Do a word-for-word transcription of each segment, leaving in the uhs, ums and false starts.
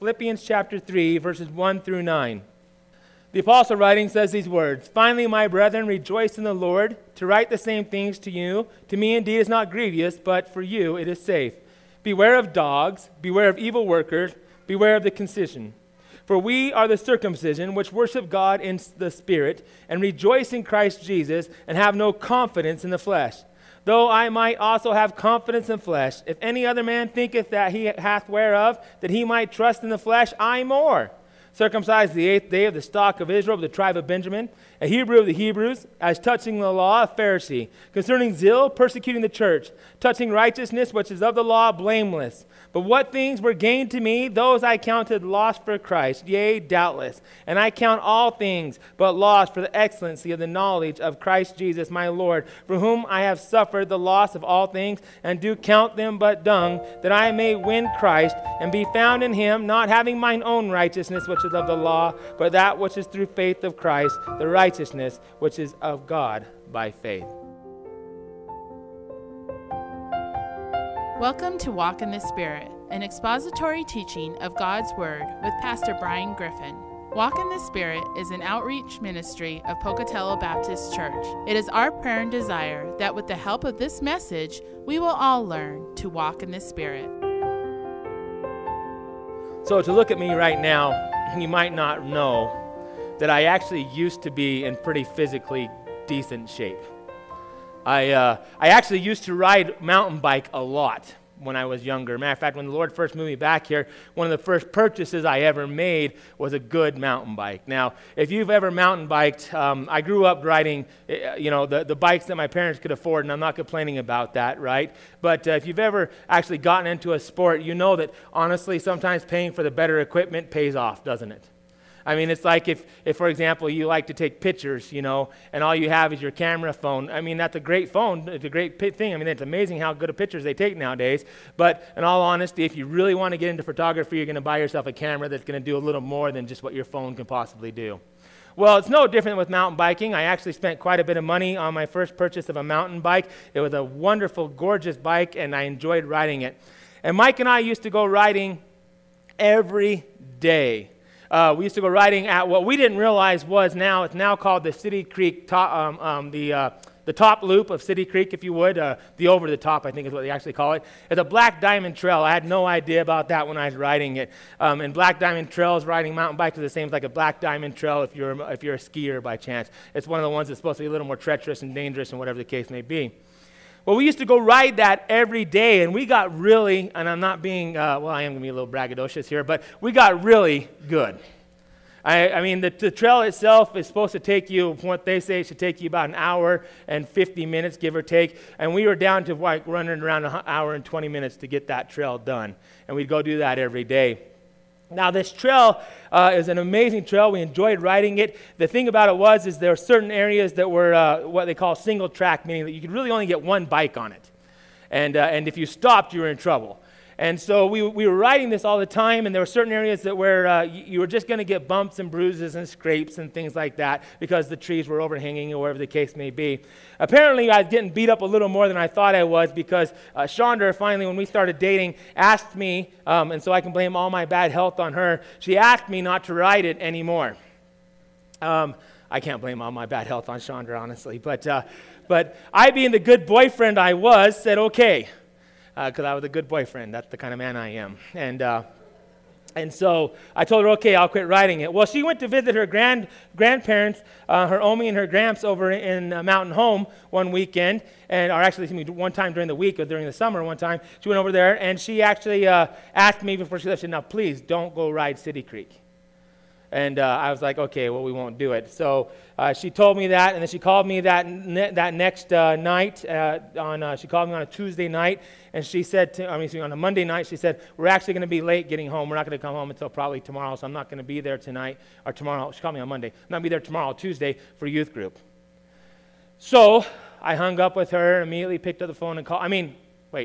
Philippians chapter three, verses one through nine. The apostle writing says these words, "Finally, my brethren, rejoice in the Lord. To write the same things to you, to me indeed is not grievous, but for you it is safe. Beware of dogs, beware of evil workers, beware of the concision. For we are the circumcision, which worship God in the Spirit, and rejoice in Christ Jesus, and have no confidence in the flesh. Though I might also have confidence in flesh, if any other man thinketh that he hath whereof, that he might trust in the flesh, I more. Circumcised the eighth day of the stock of Israel, of the tribe of Benjamin, a Hebrew of the Hebrews, as touching the law, a Pharisee, concerning zeal, persecuting the church, touching righteousness, which is of the law, blameless. But what things were gained to me, those I counted loss for Christ, yea, doubtless. And I count all things but loss for the excellency of the knowledge of Christ Jesus my Lord, for whom I have suffered the loss of all things, and do count them but dung, that I may win Christ, and be found in him, not having mine own righteousness, which is of the law, but that which is through faith of Christ, the righteousness which is of God by faith." Welcome to Walk in the Spirit, an expository teaching of God's Word with Pastor Brian Griffin. Walk in the Spirit is an outreach ministry of Pocatello Baptist Church. It is our prayer and desire that with the help of this message, we will all learn to walk in the Spirit. So to look at me right now, you might not know that I actually used to be in pretty physically decent shape. I uh, I actually used to ride mountain bike a lot when I was younger. Matter of fact, when the Lord first moved me back here, one of the first purchases I ever made was a good mountain bike. Now, if you've ever mountain biked, um, I grew up riding, you know, the, the bikes that my parents could afford, and I'm not complaining about that, right? But uh, if you've ever actually gotten into a sport, you know that honestly, sometimes paying for the better equipment pays off, doesn't it? I mean, it's like if, if, for example, you like to take pictures, you know, and all you have is your camera phone. I mean, that's a great phone. It's a great p- thing. I mean, it's amazing how good of pictures they take nowadays. But in all honesty, if you really want to get into photography, you're going to buy yourself a camera that's going to do a little more than just what your phone can possibly do. Well, it's no different with mountain biking. I actually spent quite a bit of money on my first purchase of a mountain bike. It was a wonderful, gorgeous bike, and I enjoyed riding it. And Mike and I used to go riding every day. Uh, we used to go riding at what we didn't realize was now, it's now called the City Creek, top, um, um, the uh, the top loop of City Creek, if you would. Uh, the over the top, I think is what they actually call it. It's a Black Diamond Trail. I had no idea about that when I was riding it. Um, and Black Diamond Trails, riding mountain bikes is the same as like a Black Diamond Trail if you're, if you're a skier by chance. It's one of the ones that's supposed to be a little more treacherous and dangerous and whatever the case may be. Well, we used to go ride that every day, and we got really, and I'm not being, uh, well, I am going to be a little braggadocious here, but we got really good. I, I mean, the, the trail itself is supposed to take you, what they say, it should take you about an hour and fifty minutes, give or take, and we were down to like running around an hour and twenty minutes to get that trail done, and we'd go do that every day. Now, this trail uh, is an amazing trail. We enjoyed riding it. The thing about it was is there were certain areas that were uh, what they call single track, meaning that you could really only get one bike on it. And, uh, and if you stopped, you were in trouble. And so we we were riding this all the time, and there were certain areas that where uh, you, you were just going to get bumps and bruises and scrapes and things like that because the trees were overhanging or whatever the case may be. Apparently, I was getting beat up a little more than I thought I was because uh, Chandra, finally, when we started dating, asked me, um, and so I can blame all my bad health on her, she asked me not to ride it anymore. Um, I can't blame all my bad health on Chandra, honestly, but, uh, but I, being the good boyfriend I was, said, okay. Because uh, I was a good boyfriend. That's the kind of man I am. And uh, and so I told her, okay, I'll quit riding it. Well, she went to visit her grand grandparents, uh, her Omi and her Gramps over in uh, Mountain Home one weekend, and or actually excuse me, one time during the week or during the summer one time. She went over there, and she actually uh, asked me before she left, she said, now please don't go ride City Creek. And uh, I was like, okay, well, we won't do it. So uh, she told me that, and then she called me that ne- that next uh, night. Uh, on uh, she called me on a Tuesday night, and she said, to, I mean, on a Monday night, she said, we're actually going to be late getting home. We're not going to come home until probably tomorrow, so I'm not going to be there tonight or tomorrow. She called me on Monday. I'm not going to be there tomorrow, Tuesday, for youth group. So I hung up with her, immediately picked up the phone and called. I mean, wait.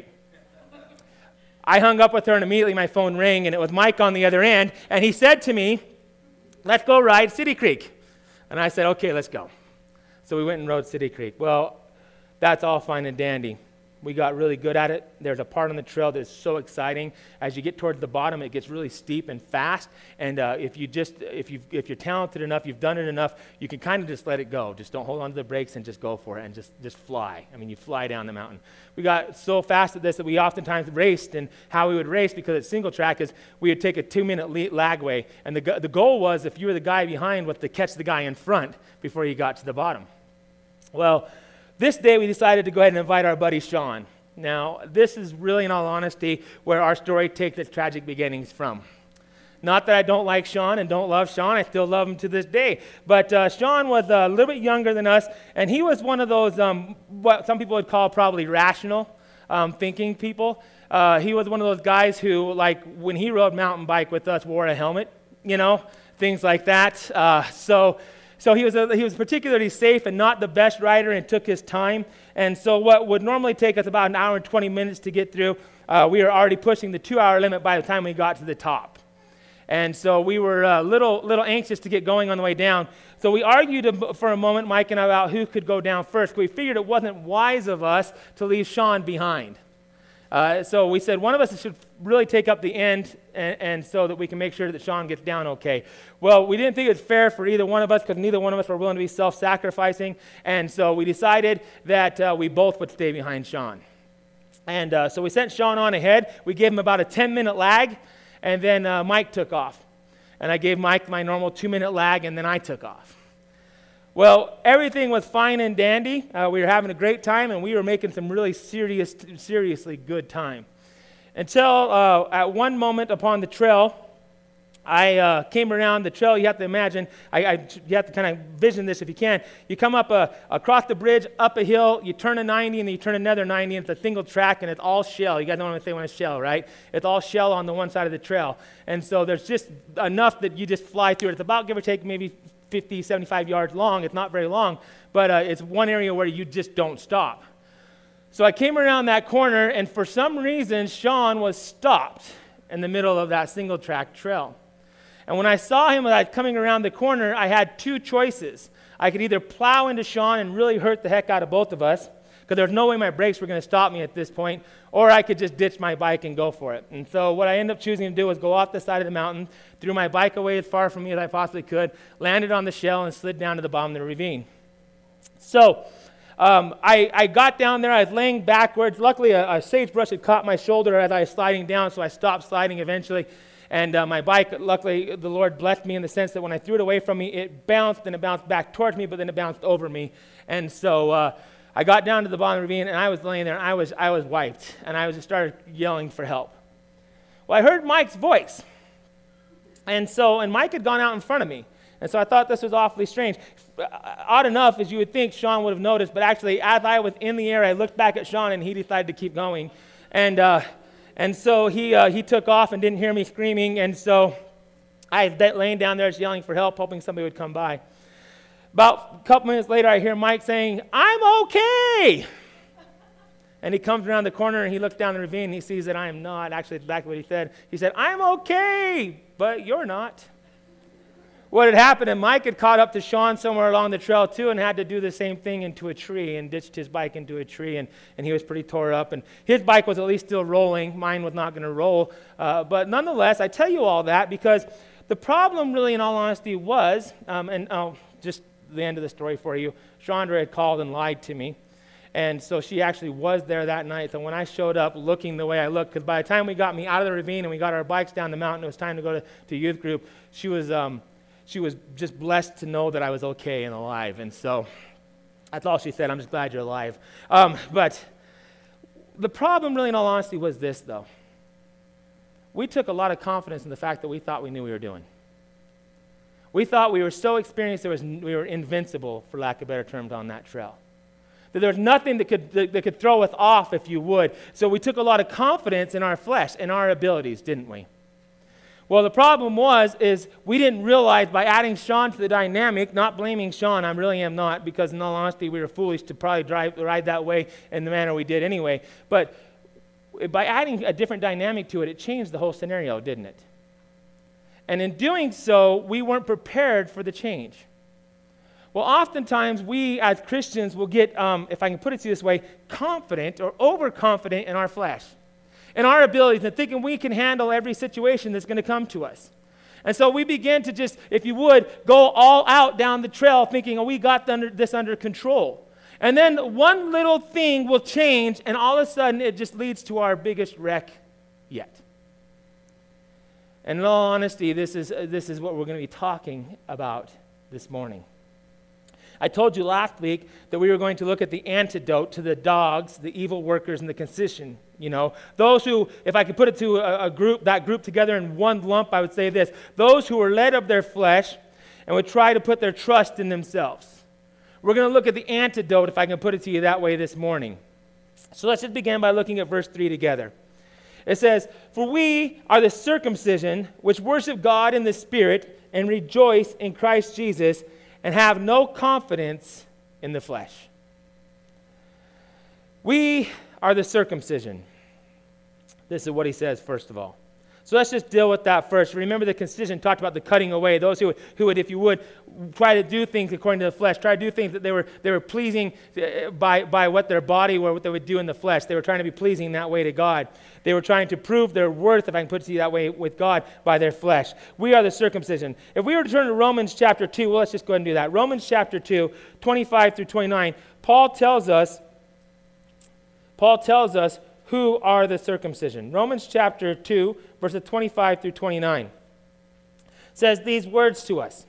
I hung up with her, and immediately my phone rang, and it was Mike on the other end, and he said to me, let's go ride City Creek. And I said, okay, let's go. So we went and rode City Creek. Well, that's all fine and dandy. We got really good at it. There's a part on the trail that's so exciting. As you get towards the bottom, it gets really steep and fast. And uh, if you just, if you if you're talented enough, you've done it enough, you can kind of just let it go. Just don't hold on to the brakes and just go for it and just just fly. I mean, you fly down the mountain. We got so fast at this that we oftentimes raced. And how we would race, because it's single track, is we would take a two-minute le- lag way. And the the goal was, if you were the guy behind, was to catch the guy in front before you got to the bottom. Well, this day we decided to go ahead and invite our buddy Sean. Now, this is really, in all honesty, where our story takes its tragic beginnings from. Not that I don't like Sean and don't love Sean. I still love him to this day. But uh, Sean was a little bit younger than us, and he was one of those, um, what some people would call probably rational um, thinking people. Uh, he was one of those guys who, like, when he rode mountain bike with us, wore a helmet, you know, things like that. Uh, so... So he was a, he was particularly safe and not the best rider, and took his time. And so what would normally take us about an hour and twenty minutes to get through, uh, we were already pushing the two-hour limit by the time we got to the top. And so we were a little little anxious to get going on the way down. So we argued for a moment, Mike and I, about who could go down first. We figured it wasn't wise of us to leave Sean behind. Uh, so we said one of us should really take up the end, and, and so that we can make sure that Sean gets down okay. Well, we didn't think it was fair for either one of us, because neither one of us were willing to be self-sacrificing, and so we decided that uh, we both would stay behind Sean. And uh, so we sent Sean on ahead. We gave him about a ten-minute lag, and then uh, Mike took off. And I gave Mike my normal two-minute lag, and then I took off. Well, everything was fine and dandy. Uh, we were having a great time, and we were making some really serious, seriously good time. Until uh, at one moment upon the trail, I uh, came around the trail. You have to imagine, I, I, you have to kind of vision this if you can. You come up a, across the bridge, up a hill, you turn a ninety, and then you turn another ninety, and it's a single track, and it's all shell. You guys know what I'm saying when it's shell, right? It's all shell on the one side of the trail. And so there's just enough that you just fly through it. It's about, give or take, maybe fifty, seventy-five yards long. It's not very long, but uh, it's one area where you just don't stop. So I came around that corner, and for some reason, Sean was stopped in the middle of that single track trail. And when I saw him like, coming around the corner, I had two choices. I could either plow into Sean and really hurt the heck out of both of us, because there was no way my brakes were going to stop me at this point, or I could just ditch my bike and go for it. And so what I ended up choosing to do was go off the side of the mountain, threw my bike away as far from me as I possibly could, landed on the shell, and slid down to the bottom of the ravine. So um, I, I got down there. I was laying backwards. Luckily, a, a sagebrush had caught my shoulder as I was sliding down, so I stopped sliding eventually. And uh, my bike, luckily, the Lord blessed me in the sense that when I threw it away from me, it bounced, and it bounced back towards me, but then it bounced over me. And so uh, I got down to the bottom of the ravine, and I was laying there, and I was I was wiped, and I was just started yelling for help. Well, I heard Mike's voice, and so and Mike had gone out in front of me, and so I thought this was awfully strange. Odd enough, as you would think, Sean would have noticed, but actually, as I was in the air, I looked back at Sean, and he decided to keep going, and uh, and so he uh, he took off and didn't hear me screaming, and so I was laying down there just yelling for help, hoping somebody would come by. About a couple minutes later, I hear Mike saying, "I'm okay." And he comes around the corner, and he looks down the ravine, and he sees that I am not. Actually, exactly what he said. He said, "I'm okay, but you're not." What had happened, and Mike had caught up to Sean somewhere along the trail, too, and had to do the same thing into a tree, and ditched his bike into a tree, and, and he was pretty tore up. And his bike was at least still rolling. Mine was not going to roll. Uh, but nonetheless, I tell you all that because the problem really, in all honesty, was, um, and oh, just the end of the story for you, Chandra had called and lied to me. And so she actually was there that night. So when I showed up looking the way I looked, because by the time we got me out of the ravine and we got our bikes down the mountain, it was time to go to, to youth group, she was um, she was just blessed to know that I was okay and alive. And so that's all she said. "I'm just glad you're alive." Um, but the problem really, in all honesty, was this, though. We took a lot of confidence in the fact that we thought we knew what we were doing. We thought we were so experienced that was, we were invincible, for lack of better terms, on that trail. That there was nothing that could, that, that could throw us off, if you would. So we took a lot of confidence in our flesh, in our abilities, didn't we? Well, the problem was, is we didn't realize by adding Sean to the dynamic, not blaming Sean, I really am not, because in all honesty, we were foolish to probably drive, ride that way in the manner we did anyway. But by adding a different dynamic to it, it changed the whole scenario, didn't it? And in doing so, we weren't prepared for the change. Well, oftentimes we as Christians will get, um, if I can put it to you this way, confident or overconfident in our flesh, in our abilities, and thinking we can handle every situation that's going to come to us. And so we begin to just, if you would, go all out down the trail thinking, oh, we got under, this under control. And then one little thing will change, and all of a sudden it just leads to our biggest wreck yet. And in all honesty, this is, uh, this is what we're going to be talking about this morning. I told you last week that we were going to look at the antidote to the dogs, the evil workers, and the concision. You know, those who, if I could put it to a, a group, that group together in one lump, I would say this: those who were led of their flesh and would try to put their trust in themselves. We're going to look at the antidote, if I can put it to you that way, this morning. So let's just begin by looking at verse three together. It says, "For we are the circumcision which worship God in the Spirit and rejoice in Christ Jesus, and have no confidence in the flesh." We are the circumcision. This is what he says, first of all. So let's just deal with that first. Remember, the concision talked about the cutting away. Those who, who would, if you would, try to do things according to the flesh, try to do things that they were they were pleasing by, by what their body or what they would do in the flesh. They were trying to be pleasing that way to God. They were trying to prove their worth, if I can put it to you that way, with God by their flesh. We are the circumcision. If we were to turn to Romans chapter two, well, let's just go ahead and do that. Romans chapter two, twenty-five through twenty-nine, Paul tells us, Paul tells us who are the circumcision. Romans chapter two, verses twenty-five through twenty-nine says these words to us.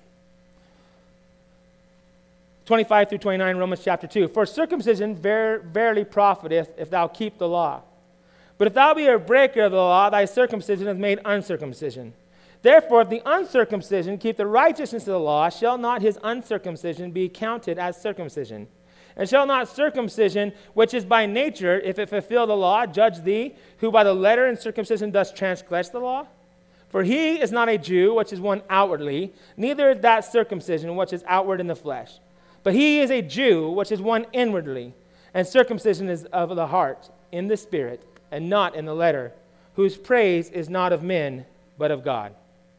twenty-five through twenty-nine, Romans chapter two. "For circumcision ver- verily profiteth, if thou keep the law. But if thou be a breaker of the law, thy circumcision is made uncircumcision. Therefore, if the uncircumcision keep the righteousness of the law, shall not his uncircumcision be counted as circumcision? And shall not circumcision, which is by nature, if it fulfill the law, judge thee, who by the letter and circumcision does transgress the law? For he is not a Jew, which is one outwardly, neither is that circumcision, which is outward in the flesh. But he is a Jew, which is one inwardly, and circumcision is of the heart, in the spirit, and not in the letter, whose praise is not of men, but of God."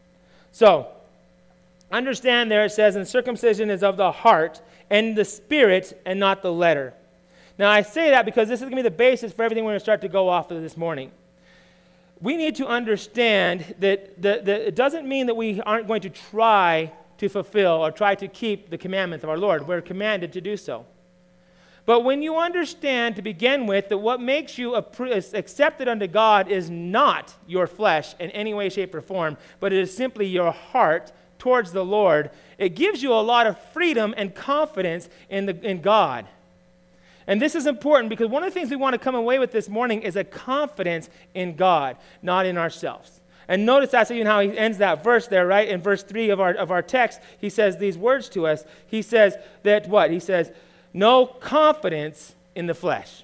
So, understand there it says, and circumcision is of the heart, and the spirit, and not the letter. Now, I say that because this is going to be the basis for everything we're going to start to go off of this morning. We need to understand that the, the, it doesn't mean that we aren't going to try to fulfill or try to keep the commandments of our Lord. We're commanded to do so. But when you understand to begin with that what makes you accepted unto God is not your flesh in any way, shape, or form, but it is simply your heart towards the Lord, it gives you a lot of freedom and confidence in, the, in God. And this is important because one of the things we want to come away with this morning is a confidence in God, not in ourselves. And notice that's even how he ends that verse there, right? In verse three of our, of our text, he says these words to us. He says that what? He says, no confidence in the flesh.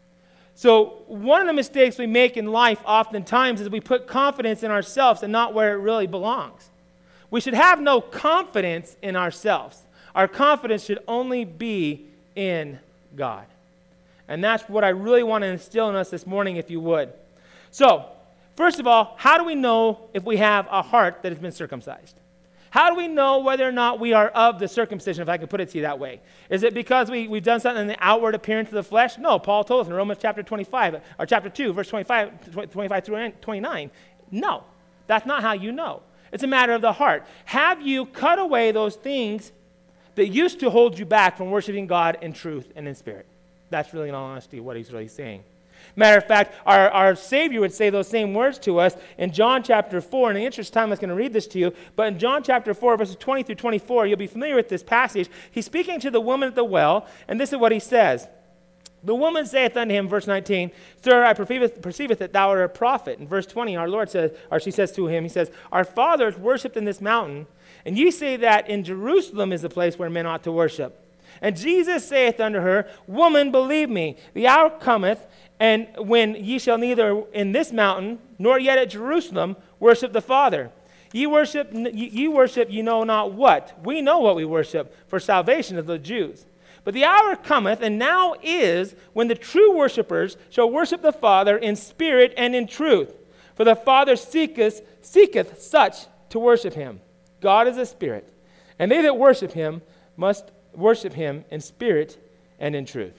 So one of the mistakes we make in life oftentimes is we put confidence in ourselves and not where it really belongs. We should have no confidence in ourselves. Our confidence should only be in God. And that's what I really want to instill in us this morning, if you would. So, first of all, how do we know if we have a heart that has been circumcised? How do we know whether or not we are of the circumcision, if I could put it to you that way? Is it because we, we've done something in the outward appearance of the flesh? No, Paul told us in Romans chapter twenty-five, or chapter two, verse twenty-five, twenty-five through twenty-nine. No, that's not how you know. It's a matter of the heart. Have you cut away those things that used to hold you back from worshiping God in truth and in spirit? That's really, in all honesty, what he's really saying. Matter of fact, our, our Savior would say those same words to us in John chapter four. In the interest of time, I was going to read this to you. But in John chapter four, verses twenty through twenty-four, you'll be familiar with this passage. He's speaking to the woman at the well, and this is what he says. The woman saith unto him, verse nineteen, Sir, I perceiveth, perceiveth that thou art a prophet. In verse twenty, our Lord says, or she says to him, he says, Our fathers worshipped in this mountain, and ye say that in Jerusalem is the place where men ought to worship. And Jesus saith unto her, Woman, believe me, the hour cometh, and when ye shall neither in this mountain, nor yet at Jerusalem, worship the Father. Ye worship, ye worship ye know not what. We know what we worship, for salvation of the Jews. But the hour cometh, and now is, when the true worshipers shall worship the Father in spirit and in truth. For the Father seeketh, seeketh such to worship him. God is a spirit, and they that worship him must worship him in spirit and in truth.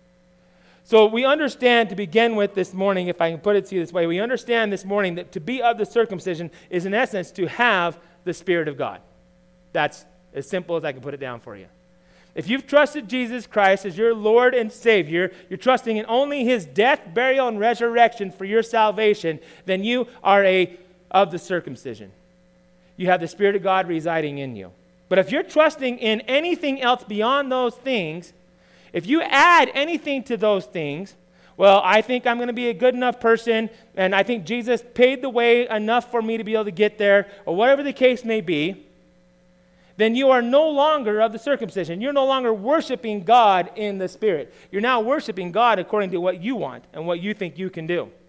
So we understand, to begin with this morning, if I can put it to you this way, we understand this morning that to be of the circumcision is in essence to have the Spirit of God. That's as simple as I can put it down for you. If you've trusted Jesus Christ as your Lord and Savior, you're trusting in only his death, burial, and resurrection for your salvation, then you are a of the circumcision. You have the Spirit of God residing in you. But if you're trusting in anything else beyond those things, if you add anything to those things, well, I think I'm going to be a good enough person, and I think Jesus paid the way enough for me to be able to get there, or whatever the case may be, then you are no longer of the circumcision. You're no longer worshiping God in the Spirit. You're now worshiping God according to what you want and what you think you can do.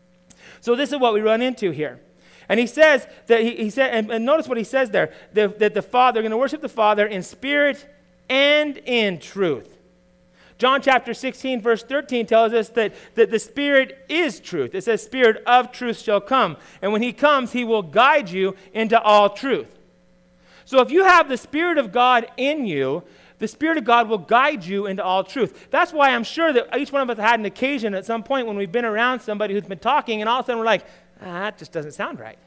So this is what we run into here. And he says that he, he said, and, and notice what he says there, the, that the Father, they're going to worship the Father in spirit and in truth. John chapter sixteen, verse thirteen tells us that, that the Spirit is truth. It says, Spirit of truth shall come. And when he comes, he will guide you into all truth. So if you have the Spirit of God in you, the Spirit of God will guide you into all truth. That's why I'm sure that each one of us had an occasion at some point when we've been around somebody who's been talking, and all of a sudden we're like, ah, that just doesn't sound right.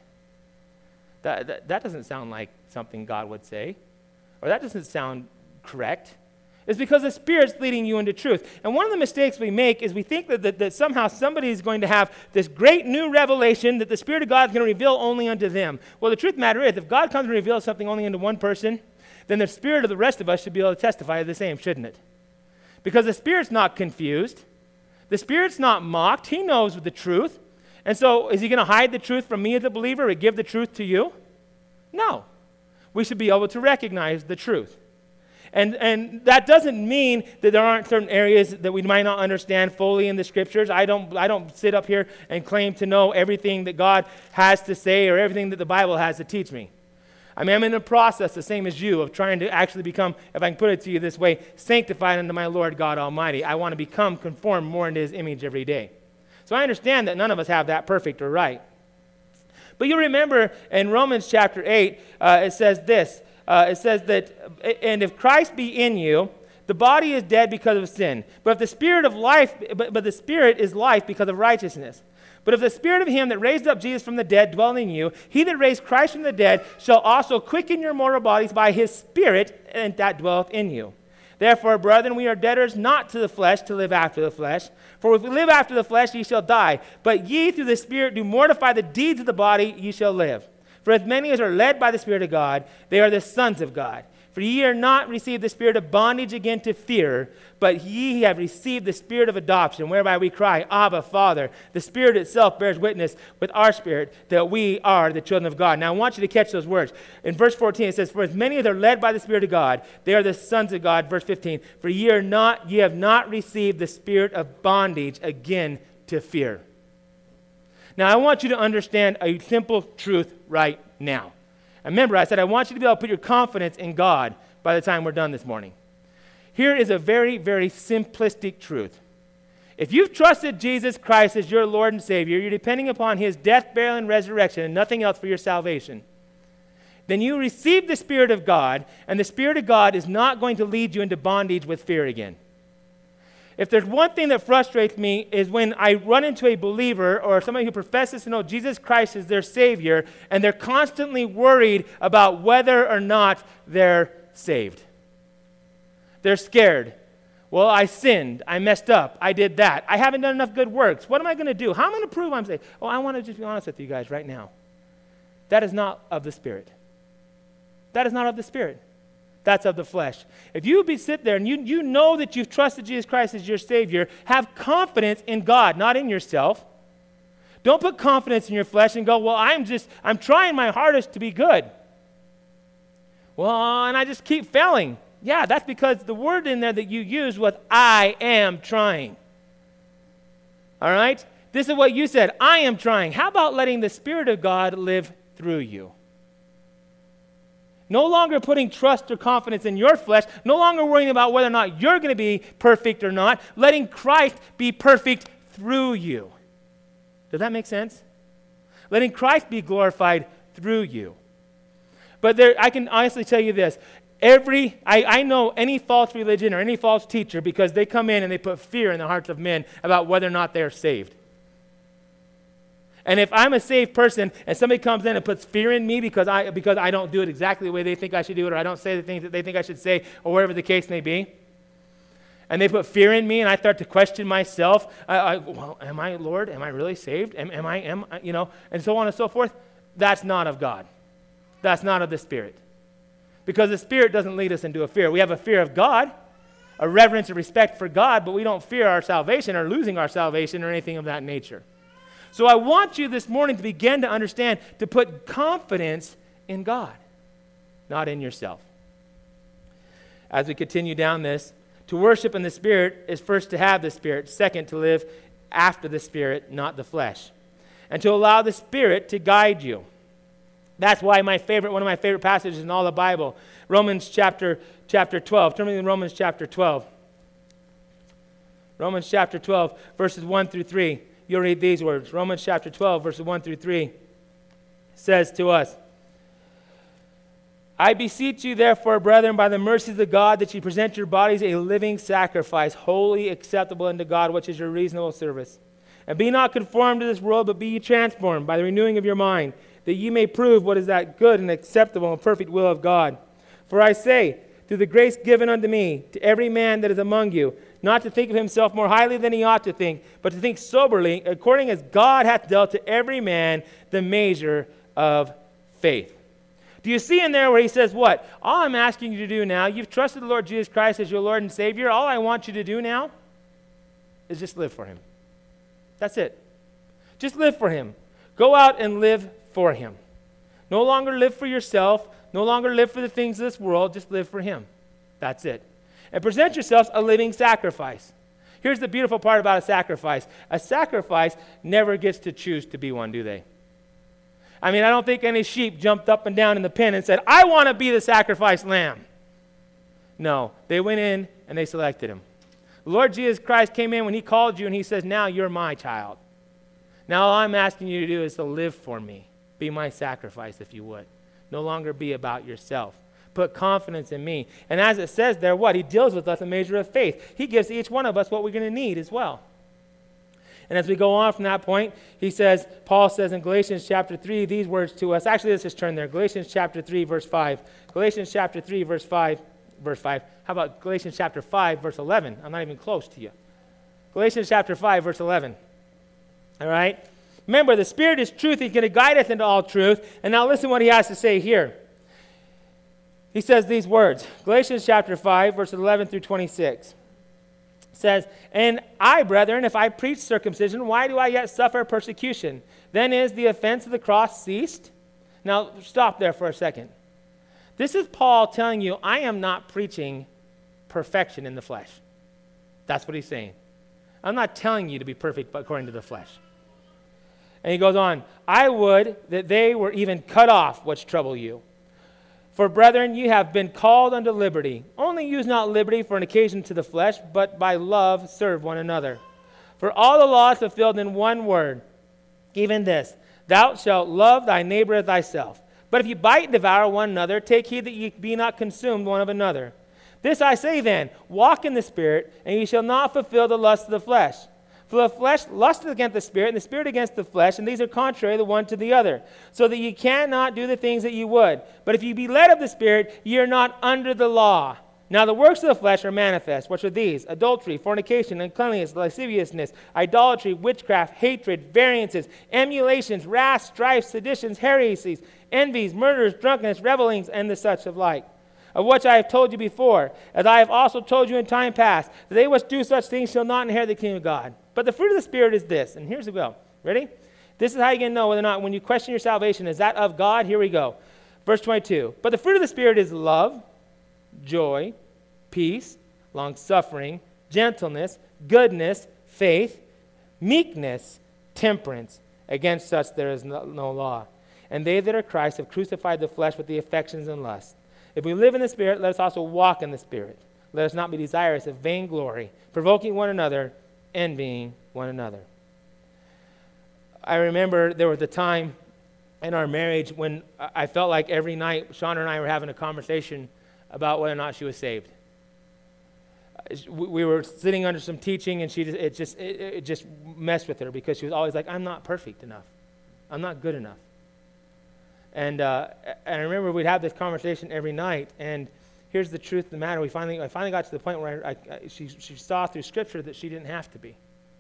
That, that, that doesn't sound like something God would say. Or that doesn't sound correct. It's because the Spirit's leading you into truth. And one of the mistakes we make is we think that, that, that somehow somebody is going to have this great new revelation that the Spirit of God is going to reveal only unto them. Well, the truth of the matter is, if God comes and reveals something only unto one person, then the Spirit of the rest of us should be able to testify to the same, shouldn't it? Because the Spirit's not confused. The Spirit's not mocked. He knows the truth. And so is he going to hide the truth from me as a believer or give the truth to you? No. We should be able to recognize the truth. And and that doesn't mean that there aren't certain areas that we might not understand fully in the Scriptures. I don't I don't sit up here and claim to know everything that God has to say or everything that the Bible has to teach me. I mean, I'm in a process, the same as you, of trying to actually become, if I can put it to you this way, sanctified unto my Lord God Almighty. I want to become conformed more into his image every day. So I understand that none of us have that perfect or right. But you remember in Romans chapter eight, uh, it says this. Uh, it says that, and if Christ be in you, the body is dead because of sin. But if the spirit of life, but, but the spirit is life because of righteousness. But if the Spirit of him that raised up Jesus from the dead dwell in you, he that raised Christ from the dead shall also quicken your mortal bodies by his Spirit and that dwelleth in you. Therefore, brethren, we are debtors not to the flesh to live after the flesh. For if we live after the flesh, ye shall die. But ye through the Spirit do mortify the deeds of the body, ye shall live. For as many as are led by the Spirit of God, they are the sons of God. For ye are not received the spirit of bondage again to fear, but ye have received the spirit of adoption, whereby we cry, Abba, Father. The Spirit itself bears witness with our spirit that we are the children of God. Now I want you to catch those words. In verse fourteen it says, For as many as are led by the Spirit of God, they are the sons of God. Verse fifteen, For ye are not, ye have not received the spirit of bondage again to fear. Now I want you to understand a simple truth right now. Remember, I said I want you to be able to put your confidence in God by the time we're done this morning. Here is a very, very simplistic truth. If you've trusted Jesus Christ as your Lord and Savior, you're depending upon his death, burial, and resurrection and nothing else for your salvation, then you receive the Spirit of God, and the Spirit of God is not going to lead you into bondage with fear again. If there's one thing that frustrates me is when I run into a believer or somebody who professes to know Jesus Christ as their Savior, and they're constantly worried about whether or not they're saved. They're scared. Well, I sinned. I messed up. I did that. I haven't done enough good works. What am I going to do? How am I going to prove I'm saved? Oh, I want to just be honest with you guys right now. That is not of the Spirit. That is not of the Spirit. That's of the flesh. If you be sit there and you, you know that you've trusted Jesus Christ as your Savior, have confidence in God, not in yourself. Don't put confidence in your flesh and go, well, I'm just, I'm trying my hardest to be good. Well, and I just keep failing. Yeah, that's because the word in there that you used was, I am trying. All right? This is what you said, I am trying. How about letting the Spirit of God live through you? No longer putting trust or confidence in your flesh, no longer worrying about whether or not you're going to be perfect or not, letting Christ be perfect through you. Does that make sense? Letting Christ be glorified through you. But there, I can honestly tell you this. Every, I, I know any false religion or any false teacher because they come in and they put fear in the hearts of men about whether or not they're saved. And if I'm a saved person and somebody comes in and puts fear in me because I because I don't do it exactly the way they think I should do it, or I don't say the things that they think I should say, or whatever the case may be, and they put fear in me and I start to question myself, I, I, well, am I, Lord? Am I really saved? Am, am I, am I, you know, and so on and so forth? That's not of God. That's not of the Spirit. Because the Spirit doesn't lead us into a fear. We have a fear of God, a reverence and respect for God, but we don't fear our salvation or losing our salvation or anything of that nature. So I want you this morning to begin to understand, to put confidence in God, not in yourself. As we continue down this, to worship in the Spirit is first to have the Spirit, second to live after the Spirit, not the flesh, and to allow the Spirit to guide you. That's why my favorite, one of my favorite passages in all the Bible, Romans chapter chapter twelve. Turn me to Romans chapter twelve. Romans chapter twelve, verses one through three. You'll read these words. Romans chapter twelve, verses one through three says to us, I beseech you, therefore, brethren, by the mercies of God, that you present your bodies a living sacrifice, wholly acceptable unto God, which is your reasonable service. And be not conformed to this world, but be ye transformed by the renewing of your mind, that ye may prove what is that good and acceptable and perfect will of God. For I say, through the grace given unto me, to every man that is among you, not to think of himself more highly than he ought to think, but to think soberly, according as God hath dealt to every man the measure of faith. Do you see in there where he says what? All I'm asking you to do now, you've trusted the Lord Jesus Christ as your Lord and Savior. All I want you to do now is just live for him. That's it. Just live for him. Go out and live for him. No longer live for yourself. No longer live for the things of this world. Just live for him. That's it. And present yourselves a living sacrifice. Here's the beautiful part about a sacrifice. A sacrifice never gets to choose to be one, do they? I mean, I don't think any sheep jumped up and down in the pen and said, I want to be the sacrificed lamb. No, they went in and they selected him. The Lord Jesus Christ came in when he called you and he says, now you're my child. Now all I'm asking you to do is to live for me. Be my sacrifice, if you would. No longer be about yourself. Put confidence in me. And as it says there, what? He deals with us a measure of faith. He gives each one of us what we're going to need as well. And as we go on from that point, he says, Paul says in Galatians chapter three, these words to us. Actually, let's just turn there. Galatians chapter three, verse five. Galatians chapter three, verse five. Verse five. How about Galatians chapter five, verse eleven? I'm not even close to you. Galatians chapter five, verse eleven. All right? Remember, the Spirit is truth. He's going to guide us into all truth. And now listen what he has to say here. He says these words. Galatians chapter five, verse eleven through twenty-six. Says, and I, brethren, if I preach circumcision, why do I yet suffer persecution? Then is the offense of the cross ceased? Now, stop there for a second. This is Paul telling you, I am not preaching perfection in the flesh. That's what he's saying. I'm not telling you to be perfect according to the flesh. And he goes on, I would that they were even cut off which trouble you. For brethren, you have been called unto liberty. Only use not liberty for an occasion to the flesh, but by love serve one another. For all the law is fulfilled in one word, even this, thou shalt love thy neighbor as thyself. But if you bite and devour one another, take heed that ye be not consumed one of another. This I say then, walk in the Spirit, and ye shall not fulfill the lust of the flesh. For the flesh lusteth against the Spirit, and the Spirit against the flesh, and these are contrary the one to the other, so that ye cannot do the things that ye would. But if ye be led of the Spirit, ye are not under the law. Now the works of the flesh are manifest, which are these: adultery, fornication, uncleanness, lasciviousness, idolatry, witchcraft, hatred, variances, emulations, wrath, strife, seditions, heresies, envies, murders, drunkenness, revelings, and the such of like. Of which I have told you before, as I have also told you in time past, that they which do such things shall not inherit the kingdom of God. But the fruit of the Spirit is this, and here's the go. Ready? This is how you can know whether or not, when you question your salvation, is that of God? Here we go. Verse twenty-two. But the fruit of the Spirit is love, joy, peace, long-suffering, gentleness, goodness, faith, meekness, temperance. Against such there is no, no law. And they that are Christ have crucified the flesh with the affections and lusts. If we live in the Spirit, let us also walk in the Spirit. Let us not be desirous of vainglory, provoking one another, envying one another. I remember there was a time in our marriage when I felt like every night Shauna and I were having a conversation about whether or not she was saved. We were sitting under some teaching, and she just, it just it, it just messed with her because she was always like, I'm not perfect enough. I'm not good enough. And uh, and I remember we'd have this conversation every night, and here's the truth of the matter. We finally, I finally got to the point where I, I, she, she saw through Scripture that she didn't have to be.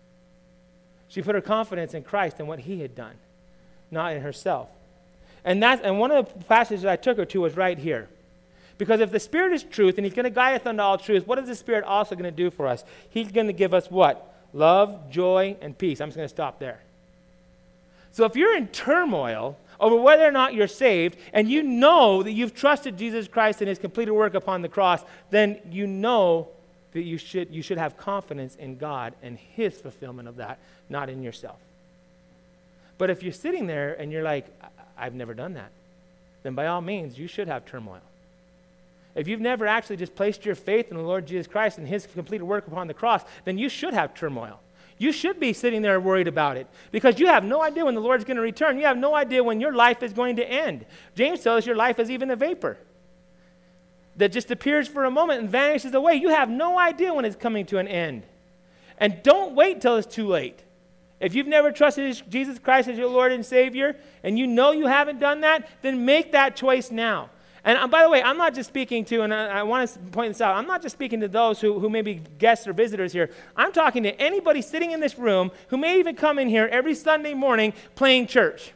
She put her confidence in Christ and what He had done, not in herself. And that's, and one of the passages I took her to was right here. Because if the Spirit is truth and He's going to guide us unto all truth, what is the Spirit also going to do for us? He's going to give us what? Love, joy, and peace. I'm just going to stop there. So if you're in turmoil over whether or not you're saved, and you know that you've trusted Jesus Christ and His completed work upon the cross, then you know that you should, you should have confidence in God and His fulfillment of that, not in yourself. But if you're sitting there and you're like, I've never done that, then by all means, you should have turmoil. If you've never actually just placed your faith in the Lord Jesus Christ and His completed work upon the cross, then you should have turmoil. You should be sitting there worried about it because you have no idea when the Lord's going to return. You have no idea when your life is going to end. James tells us your life is even a vapor that just appears for a moment and vanishes away. You have no idea when it's coming to an end. And don't wait till it's too late. If you've never trusted Jesus Christ as your Lord and Savior, and you know you haven't done that, then make that choice now. And by the way, I'm not just speaking to, and I, I want to point this out, I'm not just speaking to those who, who may be guests or visitors here. I'm talking to anybody sitting in this room who may even come in here every Sunday morning playing church.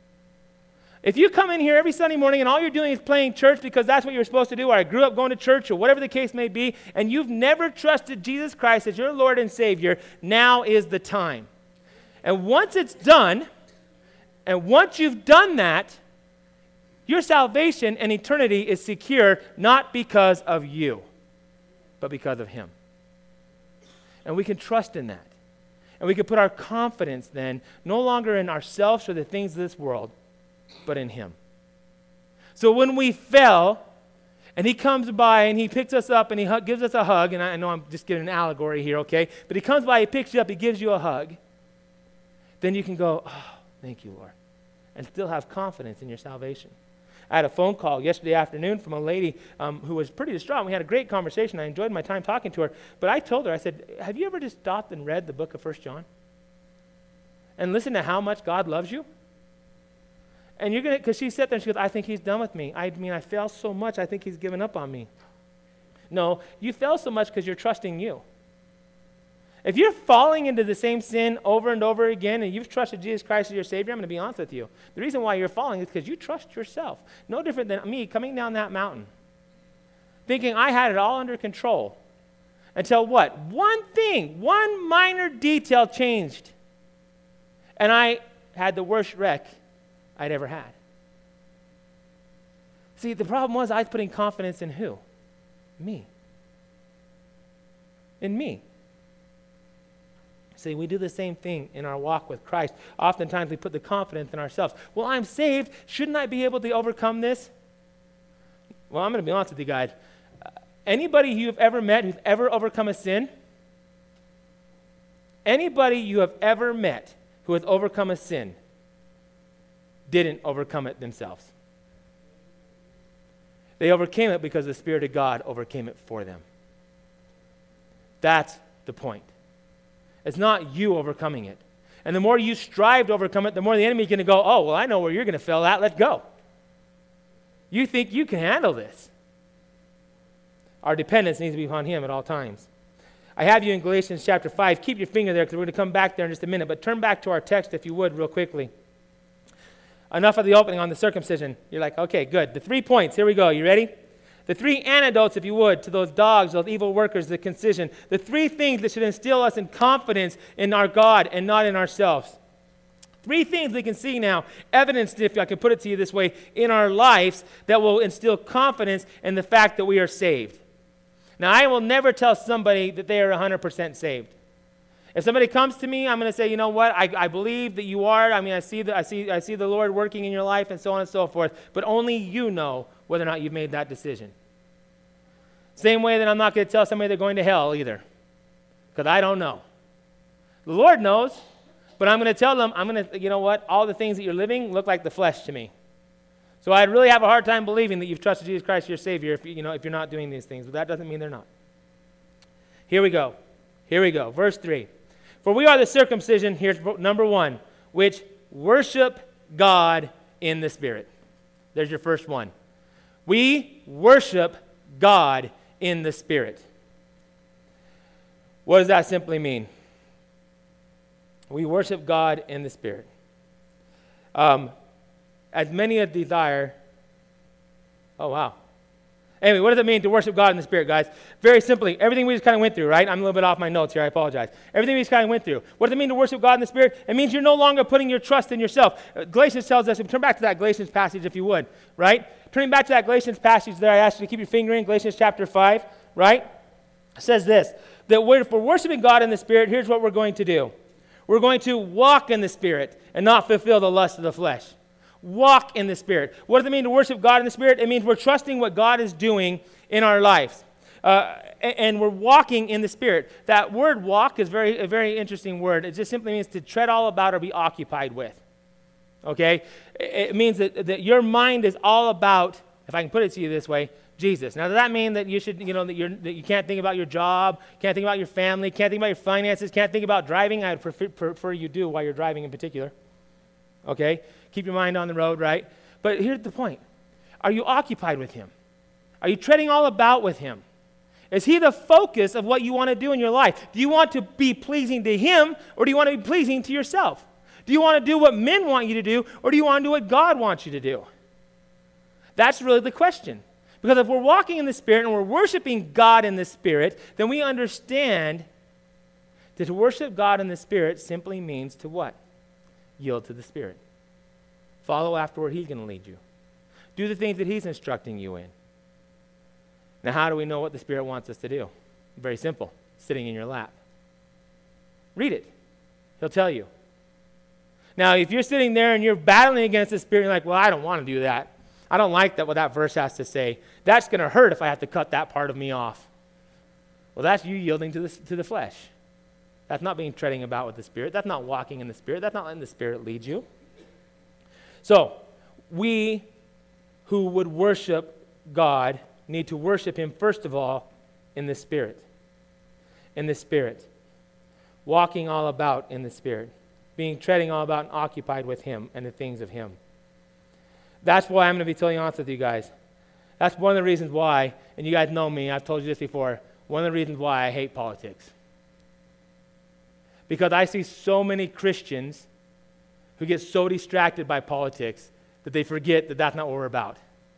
If you come in here every Sunday morning and all you're doing is playing church because that's what you're supposed to do, or I grew up going to church, or whatever the case may be, and you've never trusted Jesus Christ as your Lord and Savior, now is the time. And once it's done, and once you've done that, your salvation and eternity is secure not because of you, but because of Him. And we can trust in that. And we can put our confidence then no longer in ourselves or the things of this world, but in Him. So when we fell, and He comes by and He picks us up and He hu- gives us a hug, and I know I'm just giving an allegory here, okay? But He comes by, He picks you up, He gives you a hug, then you can go, oh, thank you, Lord, and still have confidence in your salvation. I had a phone call yesterday afternoon from a lady um, who was pretty distraught. We had a great conversation. I enjoyed my time talking to her. But I told her, I said, have you ever just stopped and read the book of First John? And listen to how much God loves you? And you're going to, because she sat there and she goes, I think He's done with me. I mean, I fail so much, I think He's given up on me. No, you fail so much because you're trusting you. If you're falling into the same sin over and over again and you've trusted Jesus Christ as your Savior, I'm going to be honest with you. The reason why you're falling is because you trust yourself. No different than me coming down that mountain, thinking I had it all under control. Until what? One thing, one minor detail changed. And I had the worst wreck I'd ever had. See, the problem was I was putting confidence in who? Me. In me. See, we do the same thing in our walk with Christ. Oftentimes we put the confidence in ourselves. Well, I'm saved. Shouldn't I be able to overcome this? Well, I'm going to be honest with you guys. Uh, anybody you've ever met who's ever overcome a sin, anybody you have ever met who has overcome a sin didn't overcome it themselves. They overcame it because the Spirit of God overcame it for them. That's the point. It's not you overcoming it. And the more you strive to overcome it, the more the enemy's going to go, oh, well, I know where you're going to fail at. Let's go. You think you can handle this. Our dependence needs to be upon Him at all times. I have you in Galatians chapter five. Keep your finger there because we're going to come back there in just a minute. But turn back to our text, if you would, real quickly. Enough of the opening on the circumcision. You're like, okay, good. The three points. Here we go. You ready? The three antidotes, if you would, to those dogs, those evil workers, the concision. The three things that should instill us in confidence in our God and not in ourselves. Three things we can see now, evidenced, if I can put it to you this way, in our lives that will instill confidence in the fact that we are saved. Now, I will never tell somebody that they are one hundred percent saved. If somebody comes to me, I'm going to say, you know what, I, I believe that you are. I mean, I see, the, I, see, I see the Lord working in your life and so on and so forth. But only you know whether or not you've made that decision. Same way that I'm not going to tell somebody they're going to hell either. Because I don't know. The Lord knows. but I'm going to tell them, I'm going to, you know what, all the things that you're living look like the flesh to me. So I'd really have a hard time believing that you've trusted Jesus Christ as your Savior if, you know, if you're not doing these things. But that doesn't mean they're not. Here we go. Here we go. Verse three. For we are the circumcision, here's number one, which worship God in the Spirit. There's your first one. We worship God in the Spirit. What does that simply mean? We worship God in the Spirit. Um, as many as desire. Oh, wow. Anyway, what does it mean to worship God in the Spirit, guys? Very simply, everything we just kind of went through, right? I'm a little bit off my notes here. I apologize. Everything we just kind of went through. What does it mean to worship God in the Spirit? It means you're no longer putting your trust in yourself. Uh, Galatians tells us, turn back to that Galatians passage if you would, right? Turning back to that Galatians passage there, I asked you to keep your finger in, Galatians chapter five, right? It says this, that we're, if we're worshiping God in the Spirit, here's what we're going to do. We're going to walk in the Spirit and not fulfill the lust of the flesh. Walk in the Spirit. What does it mean to worship God in the Spirit? It means we're trusting what God is doing in our lives. Uh, and, and we're walking in the Spirit. That word walk is very a very interesting word. It just simply means to tread all about or be occupied with. Okay? It, it means that, that your mind is all about, if I can put it to you this way, Jesus. Now, does that mean that you should, you know, that, you're, that you can't think about your job, can't think about your family, can't think about your finances, can't think about driving? I would prefer, prefer you do while you're driving in particular. Okay? Keep your mind on the road, right? But here's the point. Are you occupied with Him? Are you treading all about with Him? Is He the focus of what you want to do in your life? Do you want to be pleasing to Him, or do you want to be pleasing to yourself? Do you want to do what men want you to do, or do you want to do what God wants you to do? That's really the question. Because if we're walking in the Spirit and we're worshiping God in the Spirit, then we understand that to worship God in the Spirit simply means to what? Yield to the Spirit. Follow after where He's going to lead you. Do the things that He's instructing you in. Now, how do we know what the Spirit wants us to do? Very simple. Sitting in your lap. Read it. He'll tell you. Now, if you're sitting there and you're battling against the Spirit, you're like, well, I don't want to do that. I don't like that what that verse has to say. That's going to hurt if I have to cut that part of me off. Well, that's you yielding to the, to the flesh. That's not being treading about with the Spirit. That's not walking in the Spirit. That's not letting the Spirit lead you. So, we who would worship God need to worship Him, first of all, in the Spirit. In the Spirit. Walking all about in the Spirit. Being treading all about and occupied with Him and the things of Him. That's why I'm going to be totally honest with you guys. That's one of the reasons why, and you guys know me, I've told you this before, one of the reasons why I hate politics. Because I see so many Christians who get so distracted by politics that they forget that that's not what we're about.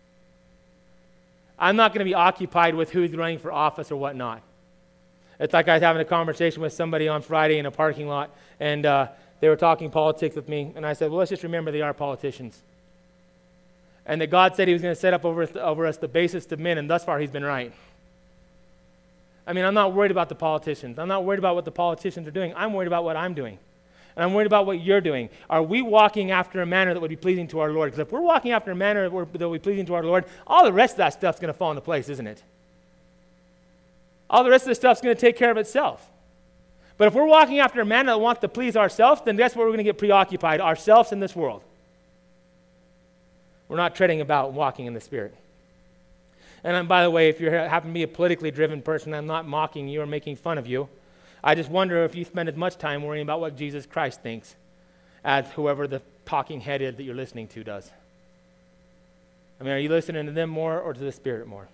I'm not going to be occupied with who's running for office or whatnot. It's like I was having a conversation with somebody on Friday in a parking lot, and uh, they were talking politics with me, and I said, well, let's just remember they are politicians. And that God said He was going to set up over, over us the basis of men, and thus far He's been right. I mean, I'm not worried about the politicians. I'm not worried about what the politicians are doing. I'm worried about what I'm doing. And I'm worried about what you're doing. Are we walking after a manner that would be pleasing to our Lord? Because if we're walking after a manner that would be pleasing to our Lord, all the rest of that stuff's going to fall into place, isn't it? All the rest of the stuff's going to take care of itself. But if we're walking after a manner that wants to please ourselves, then that's where we're going to get preoccupied, ourselves in this world. We're not treading about and walking in the Spirit. And um, by the way, if you happen to be a politically driven person, I'm not mocking you or making fun of you. I just wonder if you spend as much time worrying about what Jesus Christ thinks as whoever the talking head is that you're listening to does. I mean, are you listening to them more or to the Spirit more?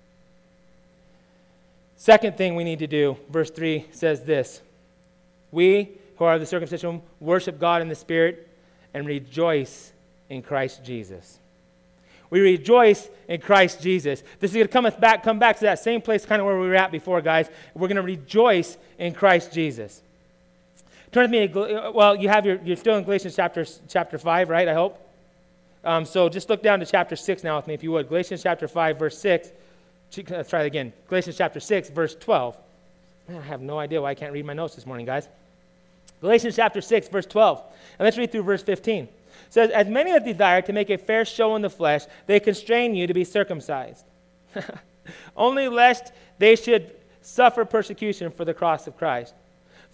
Second thing we need to do, verse three says this. We, who are the circumcision, worship God in the Spirit and rejoice in Christ Jesus. We rejoice in Christ Jesus. This is going to come us back, come back to that same place kind of where we were at before, guys. We're going to rejoice in Christ Jesus. Turn with me, to, well, you have your, you're still in Galatians chapter, chapter five, right, I hope? Um, so just look down to chapter six now with me, if you would. Galatians chapter five, verse six. Let's try it again. Galatians chapter six, verse twelve. Man, I have no idea why I can't read my notes this morning, guys. Galatians chapter six, verse twelve. And let's read through verse fifteen. It says, as many as desire to make a fair show in the flesh, they constrain you to be circumcised. Only lest they should suffer persecution for the cross of Christ.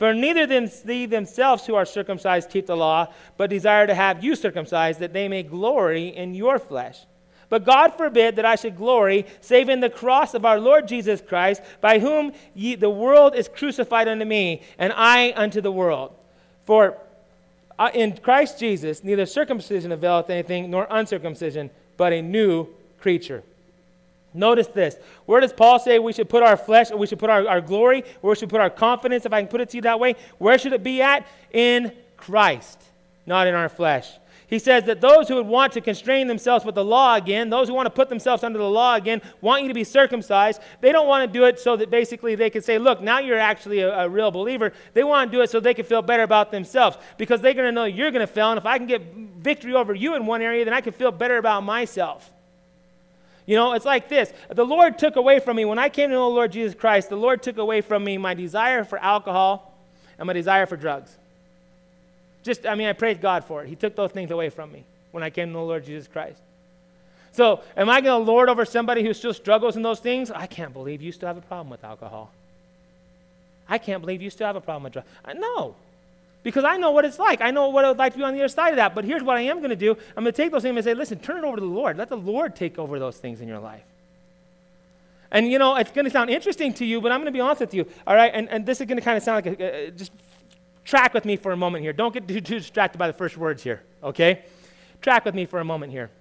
For neither them, they themselves who are circumcised keep the law, but desire to have you circumcised, that they may glory in your flesh. But God forbid that I should glory, save in the cross of our Lord Jesus Christ, by whom ye, the world is crucified unto me, and I unto the world. For uh, in Christ Jesus neither circumcision availeth anything, nor uncircumcision, but a new creature. Notice this. Where does Paul say we should put our flesh, or we should put our, our glory, where should we put our confidence, if I can put it to you that way? Where should it be at? In Christ, not in our flesh. He says that those who would want to constrain themselves with the law again, those who want to put themselves under the law again, want you to be circumcised. They don't want to do it so that basically they can say, look, now you're actually a, a real believer. They want to do it so they can feel better about themselves, because they're going to know you're going to fail, and if I can get victory over you in one area, then I can feel better about myself. You know, it's like this. The Lord took away from me, when I came to know the Lord Jesus Christ, the Lord took away from me my desire for alcohol and my desire for drugs. Just, I mean, I praise God for it. He took those things away from me when I came to know the Lord Jesus Christ. So, am I going to lord over somebody who still struggles in those things? I can't believe you still have a problem with alcohol. I can't believe you still have a problem with drugs. No. Because I know what it's like. I know what it would like to be on the other side of that. But here's what I am going to do. I'm going to take those things and say, listen, turn it over to the Lord. Let the Lord take over those things in your life. And, you know, it's going to sound interesting to you, but I'm going to be honest with you. All right? And, and this is going to kind of sound like a, a, just track with me for a moment here. Don't get too, too distracted by the first words here. Okay? Track with me for a moment here.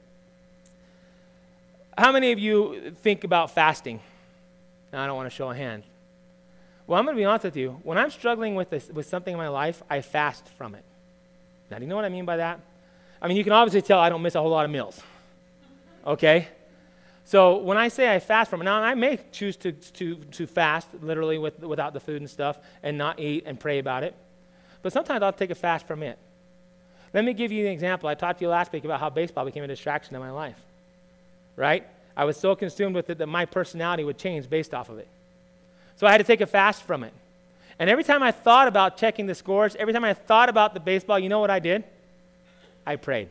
How many of you think about fasting? Now, I don't want to show a hand. Well, I'm going to be honest with you. When I'm struggling with this, with something in my life, I fast from it. Now, do you know what I mean by that? I mean, you can obviously tell I don't miss a whole lot of meals. Okay? So when I say I fast from it, now I may choose to to to fast, literally with, without the food and stuff, and not eat and pray about it. But sometimes I'll take a fast from it. Let me give you an example. I talked to you last week about how baseball became a distraction in my life. Right? I was so consumed with it that my personality would change based off of it. So I had to take a fast from it. And every time I thought about checking the scores, every time I thought about the baseball, you know what I did? I prayed.